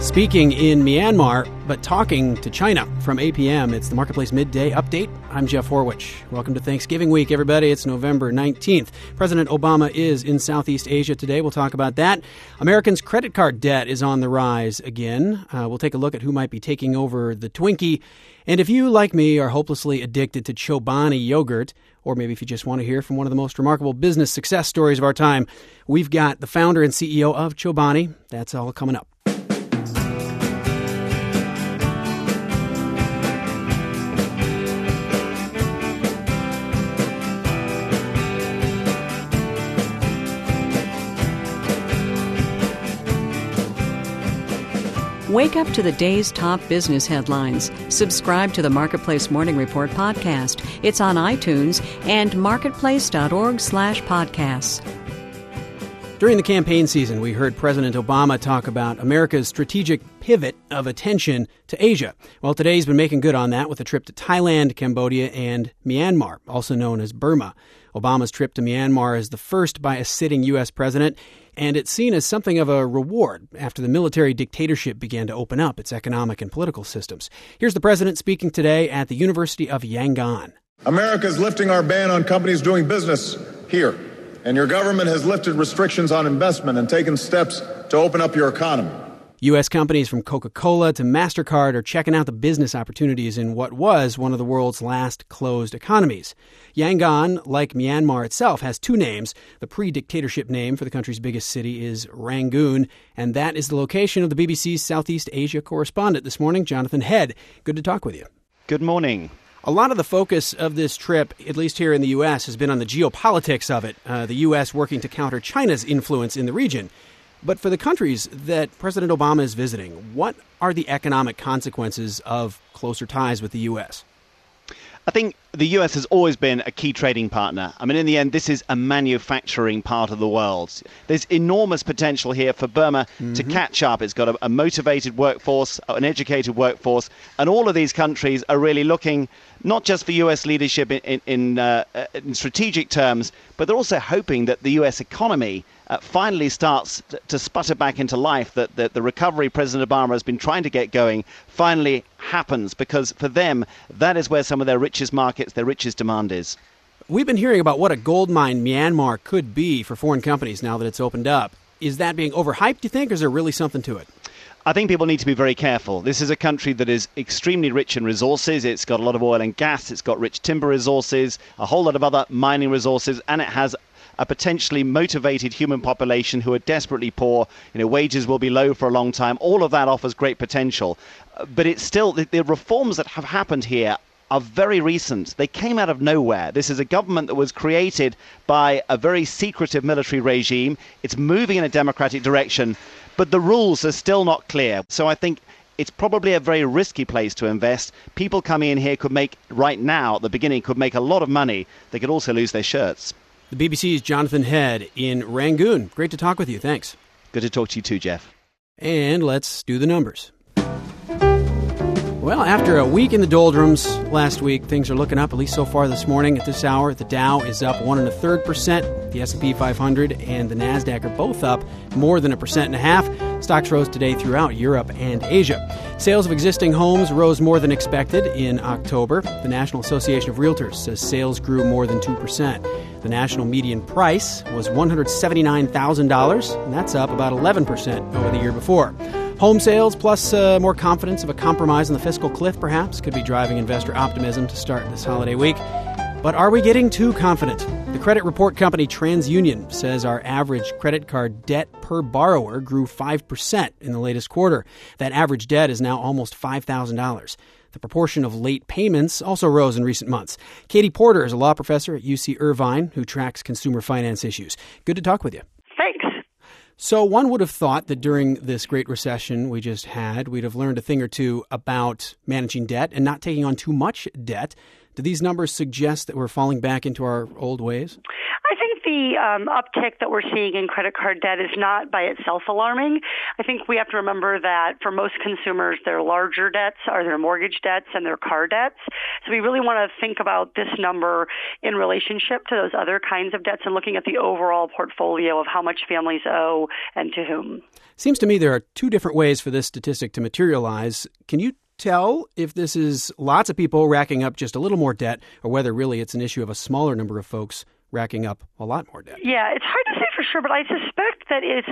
Speaking in Myanmar, but talking to China from 8 p.m., it's the Marketplace Midday Update. I'm Jeff Horwich. Welcome to Thanksgiving week, everybody. It's November 19th. President Obama is in Southeast Asia today. We'll talk about that. Americans' credit card debt is on the rise again. We'll take a look at who might be taking over the Twinkie. And if you, like me, are hopelessly addicted to Chobani yogurt, or maybe if you just want to hear from one of the most remarkable business success stories of our time, we've got the founder and CEO of Chobani. That's all coming up. Wake up to the day's top business headlines. Subscribe to the Marketplace Morning Report podcast. It's on iTunes and marketplace.org/podcasts. During the campaign season, we heard President Obama talk about America's strategic pivot of attention to Asia. Well, today he's been making good on that with a trip to Thailand, Cambodia, and Myanmar, also known as Burma. Obama's trip to Myanmar is the first by a sitting U.S. president, and it's seen as something of a reward after the military dictatorship began to open up its economic and political systems. Here's the president speaking today at the University of Yangon. America is lifting our ban on companies doing business here, and your government has lifted restrictions on investment and taken steps to open up your economy. U.S. companies from Coca-Cola to MasterCard are checking out the business opportunities in what was one of the world's last closed economies. Yangon, like Myanmar itself, has two names. The pre-dictatorship name for the country's biggest city is Rangoon, and that is the location of the BBC's Southeast Asia correspondent this morning, Jonathan Head. Good to talk with you. Good morning. A lot of the focus of this trip, at least here in the U.S., has been on the geopolitics of it, the U.S. working to counter China's influence in the region. But for the countries that President Obama is visiting, what are the economic consequences of closer ties with the U.S.? I think the U.S. has always been a key trading partner. I mean, in the end, this is a manufacturing part of the world. There's enormous potential here for Burma to catch up. It's got a motivated workforce, an educated workforce, and all of these countries are really looking not just for U.S. leadership in strategic terms, but they're also hoping that the U.S. economy finally starts to sputter back into life, that the recovery President Obama has been trying to get going finally happens, because for them, that is where some of their richest markets, their richest demand is. We've been hearing about what a gold mine Myanmar could be for foreign companies now that it's opened up. Is that being overhyped, do you think, or is there really something to it? I think people need to be very careful. This is a country that is extremely rich in resources. It's got a lot of oil and gas. It's got rich timber resources, a whole lot of other mining resources, and it has a potentially motivated human population who are desperately poor. Wages will be low for a long time. All of that offers great potential. But it's still, the reforms that have happened here are very recent. They came out of nowhere. This is a government that was created by a very secretive military regime. It's moving in a democratic direction, but the rules are still not clear. So I think it's probably a very risky place to invest. People coming in here could make, right now, at the beginning, could make a lot of money. They could also lose their shirts. The BBC's Jonathan Head in Rangoon. Great to talk with you. Thanks. Good to talk to you too, Jeff. And let's do the numbers. Well, after a week in the doldrums last week, things are looking up, at least so far this morning. At this hour, the Dow is up 1.33%. The S&P 500 and the NASDAQ are both up more than 1.5%. Stocks rose today throughout Europe and Asia. Sales of existing homes rose more than expected in October. The National Association of Realtors says sales grew more than 2%. The national median price was $179,000, and that's up about 11% over the year before. Home sales, plus more confidence of a compromise on the fiscal cliff, perhaps, could be driving investor optimism to start this holiday week. But are we getting too confident? The credit report company TransUnion says our average credit card debt per borrower grew 5% in the latest quarter. That average debt is now almost $5,000. The proportion of late payments also rose in recent months. Katie Porter is a law professor at UC Irvine who tracks consumer finance issues. Good to talk with you. Thanks. So one would have thought that during this great recession we just had, we'd have learned a thing or two about managing debt and not taking on too much debt. Do these numbers suggest that we're falling back into our old ways? I think the uptick that we're seeing in credit card debt is not by itself alarming. I think we have to remember that for most consumers, their larger debts are their mortgage debts and their car debts. So we really want to think about this number in relationship to those other kinds of debts and looking at the overall portfolio of how much families owe and to whom. Seems to me there are two different ways for this statistic to materialize. Can you tell if this is lots of people racking up just a little more debt or whether really it's an issue of a smaller number of folks racking up a lot more debt? Yeah, it's hard to say for sure, but I suspect that it's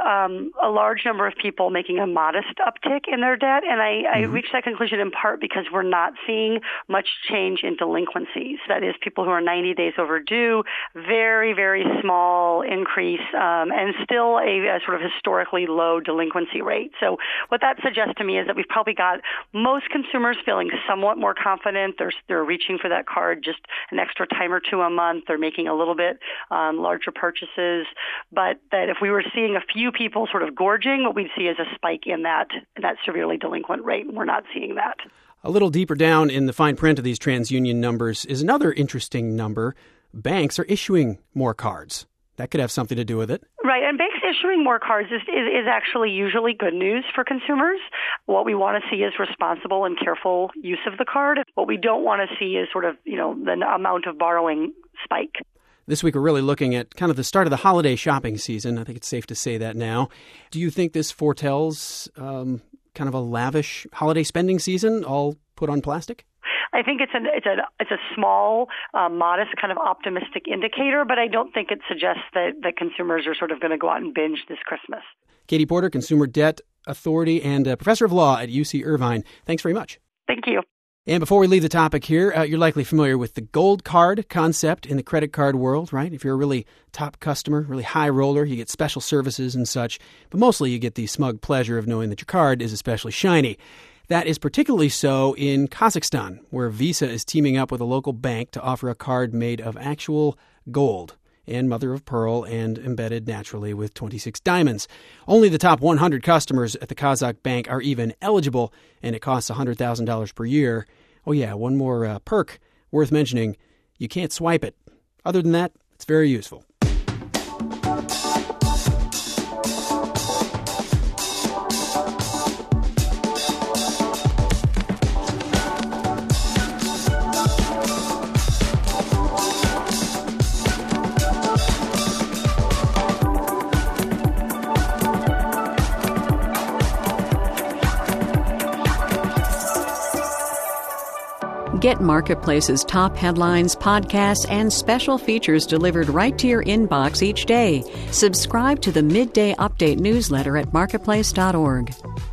a large number of people making a modest uptick in their debt, and I reached that conclusion in part because we're not seeing much change in delinquencies. That is, people who are 90 days overdue, very, very small increase, and still a sort of historically low delinquency rate. So what that suggests to me is that we've probably got most consumers feeling somewhat more confident. They're reaching for that card just an extra time or two a month. They're making a little bit larger purchases, but that if we were seeing a few people sort of gorging, what we'd see is a spike in that severely delinquent rate, and we're not seeing that. A little deeper down in the fine print of these TransUnion numbers is another interesting number. Banks are issuing more cards. That could have something to do with it. Right, and banks issuing more cards is actually usually good news for consumers. What we want to see is responsible and careful use of the card. What we don't want to see is sort of, the amount of borrowing spike. This week, we're really looking at kind of the start of the holiday shopping season. I think it's safe to say that now. Do you think this foretells kind of a lavish holiday spending season, all put on plastic? I think it's a small, modest kind of optimistic indicator, but I don't think it suggests that consumers are sort of going to go out and binge this Christmas. Katie Porter, Consumer Debt Authority and Professor of Law at UC Irvine. Thanks very much. Thank you. And before we leave the topic here, you're likely familiar with the gold card concept in the credit card world, right? If you're a really top customer, really high roller, you get special services and such, but mostly you get the smug pleasure of knowing that your card is especially shiny. That is particularly so in Kazakhstan, where Visa is teaming up with a local bank to offer a card made of actual gold and mother of pearl and embedded naturally with 26 diamonds. Only the top 100 customers at the Kazakh bank are even eligible, and it costs $100,000 per year. Oh yeah, one more perk worth mentioning. You can't swipe it. Other than that, it's very useful. Get Marketplace's top headlines, podcasts, and special features delivered right to your inbox each day. Subscribe to the Midday Update newsletter at marketplace.org.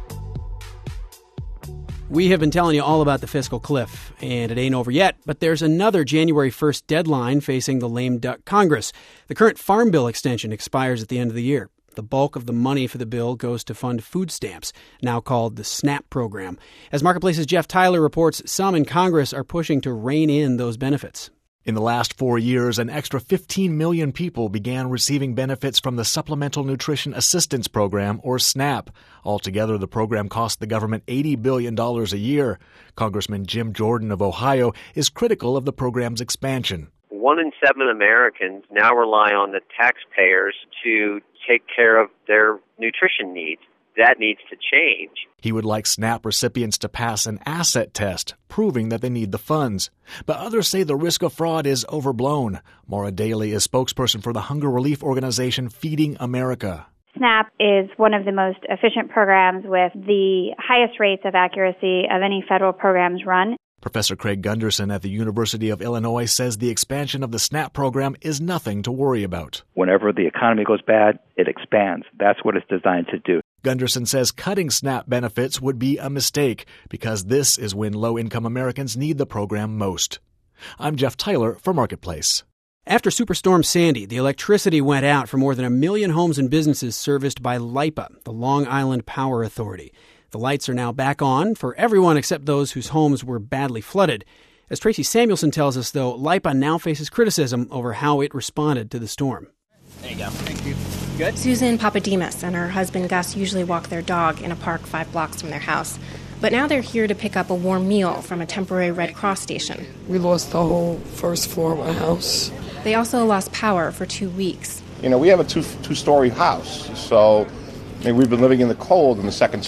We have been telling you all about the fiscal cliff, and it ain't over yet, but there's another January 1st deadline facing the lame duck Congress. The current Farm Bill extension expires at the end of the year. The bulk of the money for the bill goes to fund food stamps, now called the SNAP program. As Marketplace's Jeff Tyler reports, some in Congress are pushing to rein in those benefits. In the last 4 years, an extra 15 million people began receiving benefits from the Supplemental Nutrition Assistance Program, or SNAP. Altogether, the program cost the government $80 billion a year. Congressman Jim Jordan of Ohio is critical of the program's expansion. 1 in 7 Americans now rely on the taxpayers to take care of their nutrition needs. That needs to change. He would like SNAP recipients to pass an asset test, proving that they need the funds. But others say the risk of fraud is overblown. Maura Daly is spokesperson for the hunger relief organization Feeding America. SNAP is one of the most efficient programs with the highest rates of accuracy of any federal programs run. Professor Craig Gunderson at the University of Illinois says the expansion of the SNAP program is nothing to worry about. Whenever the economy goes bad, it expands. That's what it's designed to do. Gunderson says cutting SNAP benefits would be a mistake because this is when low-income Americans need the program most. I'm Jeff Tyler for Marketplace. After Superstorm Sandy, the electricity went out for more than 1 million homes and businesses serviced by LIPA, the Long Island Power Authority. The lights are now back on for everyone except those whose homes were badly flooded. As Tracy Samuelson tells us, though, LIPA now faces criticism over how it responded to the storm. There you go. Thank you. Good? Susan Papademos and her husband Gus usually walk their dog in a park 5 blocks from their house. But now they're here to pick up a warm meal from a temporary Red Cross station. We lost the whole first floor of our house. They also lost power for 2 weeks. You know, we have a two-story house, so we've been living in the cold in the second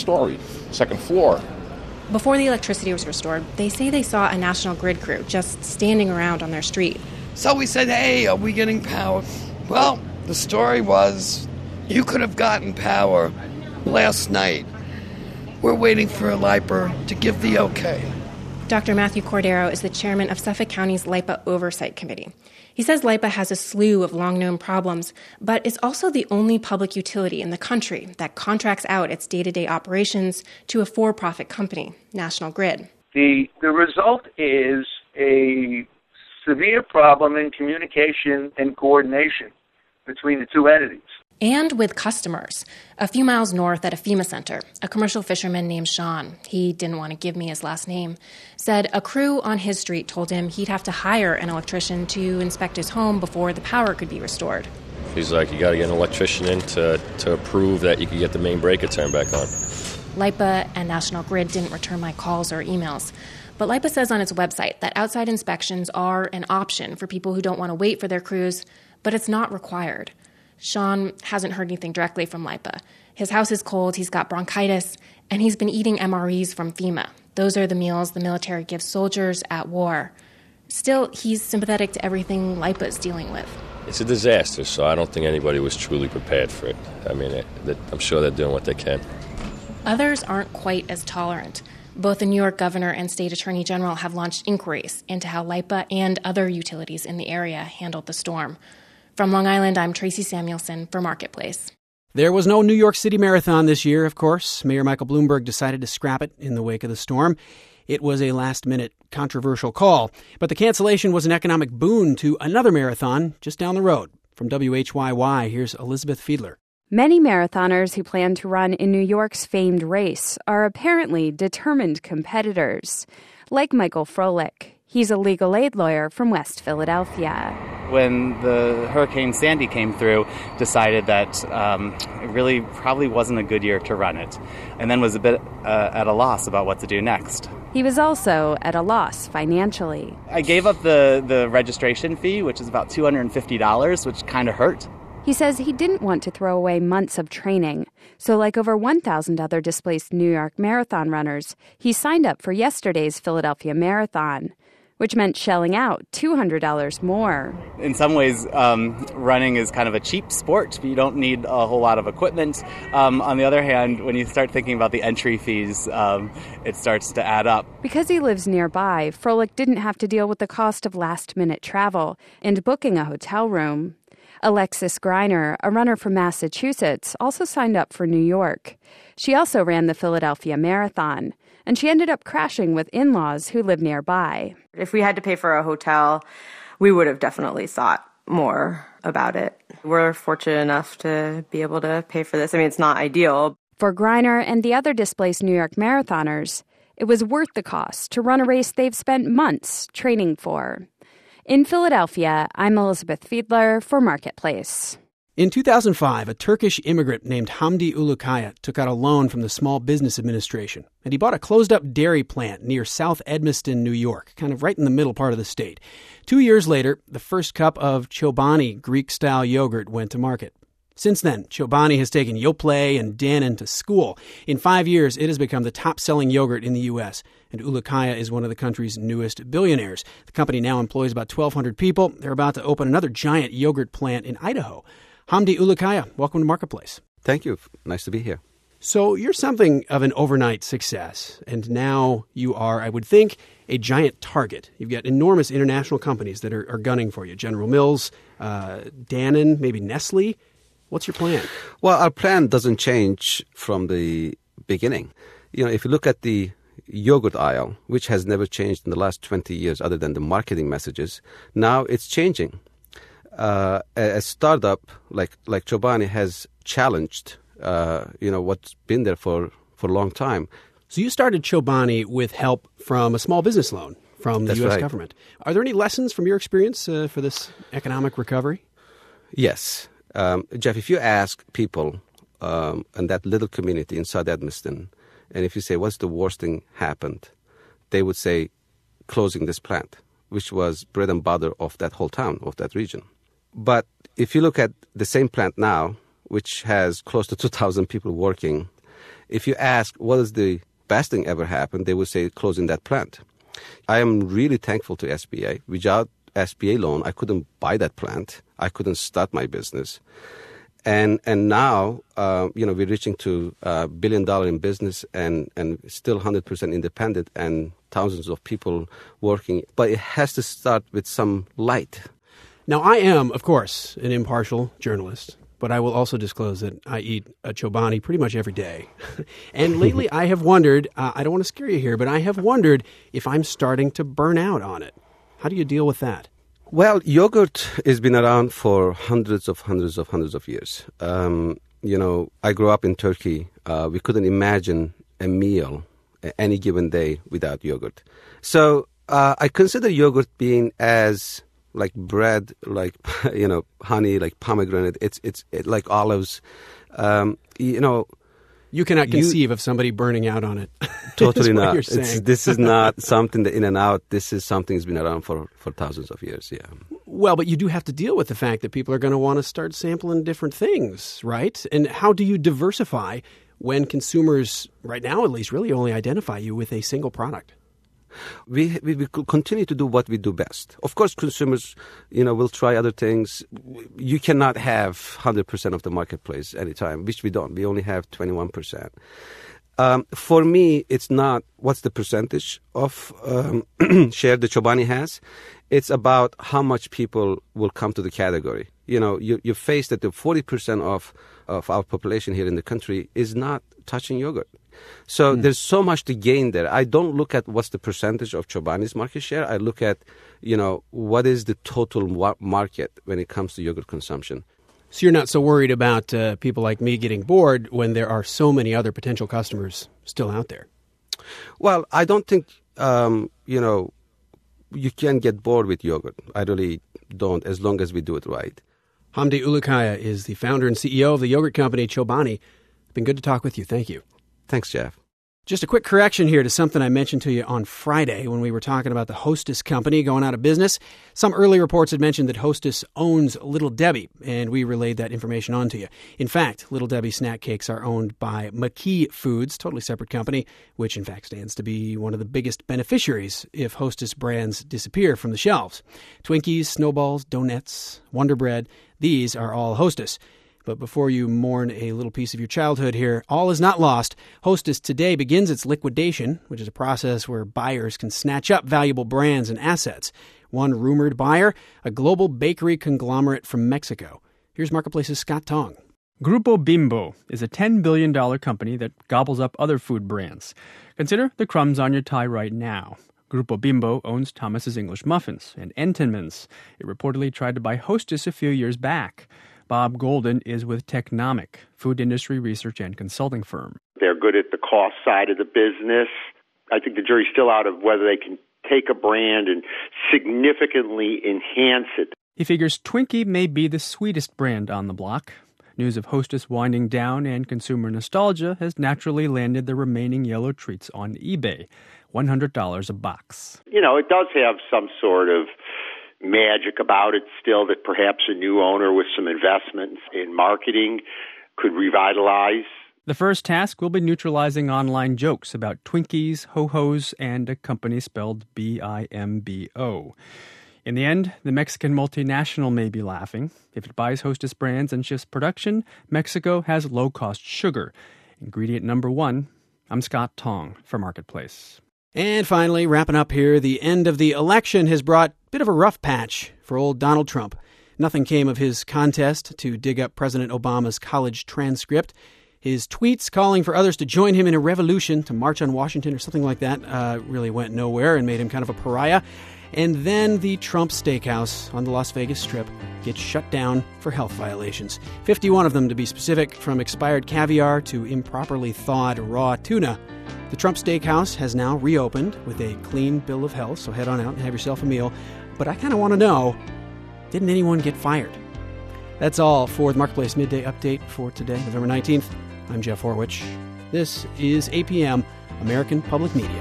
floor. Before the electricity was restored, they say they saw a National Grid crew just standing around on their street. So we said, hey, are we getting power? Well, the story was, you could have gotten power last night. We're waiting for LIPA to give the okay. Dr. Matthew Cordero is the chairman of Suffolk County's LIPA Oversight Committee. He says LIPA has a slew of long-known problems, but it's also the only public utility in the country that contracts out its day-to-day operations to a for-profit company, National Grid. The result is a severe problem in communication and coordination between the two entities. And with customers. A few miles north at a FEMA center, a commercial fisherman named Sean, he didn't want to give me his last name, said a crew on his street told him he'd have to hire an electrician to inspect his home before the power could be restored. He's like, you got to get an electrician in to prove that you can get the main breaker turned back on. LIPA and National Grid didn't return my calls or emails. But LIPA says on its website that outside inspections are an option for people who don't want to wait for their crews, but it's not required. Sean hasn't heard anything directly from LIPA. His house is cold, he's got bronchitis, and he's been eating MREs from FEMA. Those are the meals the military gives soldiers at war. Still, he's sympathetic to everything LIPA is dealing with. It's a disaster, so I don't think anybody was truly prepared for it. I mean, I'm sure they're doing what they can. Others aren't quite as tolerant. Both the New York governor and state attorney general have launched inquiries into how LIPA and other utilities in the area handled the storm. From Long Island, I'm Tracy Samuelson for Marketplace. There was no New York City Marathon this year, of course. Mayor Michael Bloomberg decided to scrap it in the wake of the storm. It was a last-minute controversial call, but the cancellation was an economic boon to another marathon just down the road. From WHYY, here's Elizabeth Fiedler. Many marathoners who plan to run in New York's famed race are apparently determined competitors, like Michael Froelich. He's a legal aid lawyer from West Philadelphia. When the Hurricane Sandy came through, decided that it really probably wasn't a good year to run it, and then was a bit at a loss about what to do next. He was also at a loss financially. I gave up the registration fee, which is about $250, which kind of hurt. He says he didn't want to throw away months of training. So like over 1,000 other displaced New York marathon runners, he signed up for yesterday's Philadelphia Marathon, which meant shelling out $200 more. In some ways, running is kind of a cheap sport. You don't need a whole lot of equipment. On the other hand, when you start thinking about the entry fees, it starts to add up. Because he lives nearby, Froelich didn't have to deal with the cost of last-minute travel and booking a hotel room. Alexis Greiner, a runner from Massachusetts, also signed up for New York. She also ran the Philadelphia Marathon, and she ended up crashing with in-laws who live nearby. If we had to pay for a hotel, we would have definitely thought more about it. We're fortunate enough to be able to pay for this. I mean, it's not ideal. For Greiner and the other displaced New York marathoners, it was worth the cost to run a race they've spent months training for. In Philadelphia, I'm Elizabeth Fiedler for Marketplace. In 2005, a Turkish immigrant named Hamdi Ulukaya took out a loan from the Small Business Administration, and he bought a closed-up dairy plant near South Edmiston, New York, kind of right in the middle part of the state. 2 years later, the first cup of Chobani Greek-style yogurt went to market. Since then, Chobani has taken Yoplait and Dannon to school. In 5 years, it has become the top-selling yogurt in the U.S., and Ulukaya is one of the country's newest billionaires. The company now employs about 1,200 people. They're about to open another giant yogurt plant in Idaho. Hamdi Ulukaya, welcome to Marketplace. Thank you. Nice to be here. So you're something of an overnight success, and now you are, I would think, a giant target. You've got enormous international companies that are gunning for you. General Mills, Dannon, maybe Nestle. What's your plan? Well, our plan doesn't change from the beginning. You know, if you look at the yogurt aisle, which has never changed in the last 20 years other than the marketing messages, now it's changing. A startup like Chobani has challenged, what's been there for a long time. So you started Chobani with help from a small business loan from the U.S. government. Are there any lessons from your experience for this economic recovery? Yes. Jeff, if you ask people in that little community in South Edmiston, And if you say, what's the worst thing happened? They would say, closing this plant, which was bread and butter of that whole town, of that region. But if you look at the same plant now, which has close to 2,000 people working, if you ask what is the best thing ever happened, they would say closing that plant. I am really thankful to SBA. Without SBA loan, I couldn't buy that plant. I couldn't start my business. And now, we're reaching to $1 billion in business and still 100% independent and thousands of people working. But it has to start with some light. Now, I am, of course, an impartial journalist, but I will also disclose that I eat a Chobani pretty much every day. And lately I have wondered, I don't want to scare you here, but I have wondered if I'm starting to burn out on it. How do you deal with that? Well, yogurt has been around for hundreds of years. I grew up in Turkey. We couldn't imagine a meal any given day without yogurt. So I consider yogurt being as like bread, like, honey, like pomegranate. It's like olives. You cannot conceive of somebody burning out on it. Totally not. You're saying. This is not something that in and out. This is something that's been around for thousands of years, yeah. Well, but you do have to deal with the fact that people are going to want to start sampling different things, right? And how do you diversify when consumers, right now at least, really only identify you with a single product? We continue to do what we do best. Of course, consumers, will try other things. You cannot have 100% of the marketplace anytime, which we don't. We only have 21%. For me, it's not what's the percentage of share the Chobani has. It's about how much people will come to the category. You face that the 40% of our population here in the country is not touching yogurt. So there's so much to gain there. I don't look at what's the percentage of Chobani's market share. I look at, what is the total market when it comes to yogurt consumption. So you're not so worried about people like me getting bored when there are so many other potential customers still out there? Well, I don't think, you can get bored with yogurt. I really don't, as long as we do it right. Hamdi Ulukaya is the founder and CEO of the yogurt company Chobani. It's been good to talk with you. Thank you. Thanks, Jeff. Just a quick correction here to something I mentioned to you on Friday when we were talking about the Hostess company going out of business. Some early reports had mentioned that Hostess owns Little Debbie, and we relayed that information on to you. In fact, Little Debbie snack cakes are owned by McKee Foods, totally separate company, which in fact stands to be one of the biggest beneficiaries if Hostess brands disappear from the shelves. Twinkies, Snowballs, Donuts, Wonder Bread, these are all Hostess. But before you mourn a little piece of your childhood here, all is not lost. Hostess today begins its liquidation, which is a process where buyers can snatch up valuable brands and assets. One rumored buyer, a global bakery conglomerate from Mexico. Here's Marketplace's Scott Tong. Grupo Bimbo is a $10 billion company that gobbles up other food brands. Consider the crumbs on your tie right now. Grupo Bimbo owns Thomas's English Muffins and Entenmann's. It reportedly tried to buy Hostess a few years back. Bob Golden is with Technomic, food industry research and consulting firm. They're good at the cost side of the business. I think the jury's still out of whether they can take a brand and significantly enhance it. He figures Twinkie may be the sweetest brand on the block. News of Hostess winding down and consumer nostalgia has naturally landed the remaining yellow treats on eBay, $100 a box. It does have some sort of magic about it still that perhaps a new owner with some investments in marketing could revitalize. The first task will be neutralizing online jokes about Twinkies, Ho-Hos, and a company spelled B-I-M-B-O. In the end, the Mexican multinational may be laughing. If it buys Hostess brands and shifts production, Mexico has low-cost sugar. Ingredient number 1. I'm Scott Tong for Marketplace. And finally, wrapping up here, the end of the election has brought a bit of a rough patch for old Donald Trump. Nothing came of his contest to dig up President Obama's college transcript. His tweets calling for others to join him in a revolution to march on Washington or something like that really went nowhere and made him kind of a pariah. And then the Trump Steakhouse on the Las Vegas Strip gets shut down for health violations. 51 of them, to be specific, from expired caviar to improperly thawed raw tuna. The Trump Steakhouse has now reopened with a clean bill of health, so head on out and have yourself a meal. But I kind of want to know, didn't anyone get fired? That's all for the Marketplace Midday Update for today, November 19th. I'm Jeff Horwich. This is APM, American Public Media.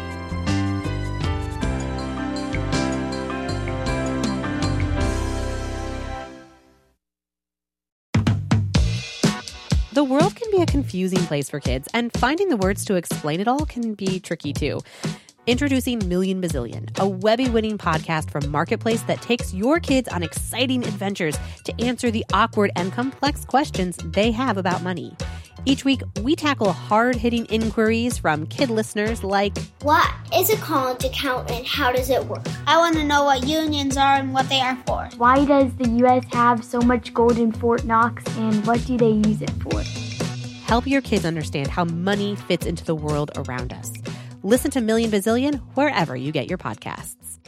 The world can be a confusing place for kids, and finding the words to explain it all can be tricky too. Introducing Million Bazillion, a Webby-winning podcast from Marketplace that takes your kids on exciting adventures to answer the awkward and complex questions they have about money. Each week, we tackle hard-hitting inquiries from kid listeners like, what is a college account and how does it work? I want to know what unions are and what they are for. Why does the U.S. have so much gold in Fort Knox, and what do they use it for? Help your kids understand how money fits into the world around us. Listen to Million Bazillion wherever you get your podcasts.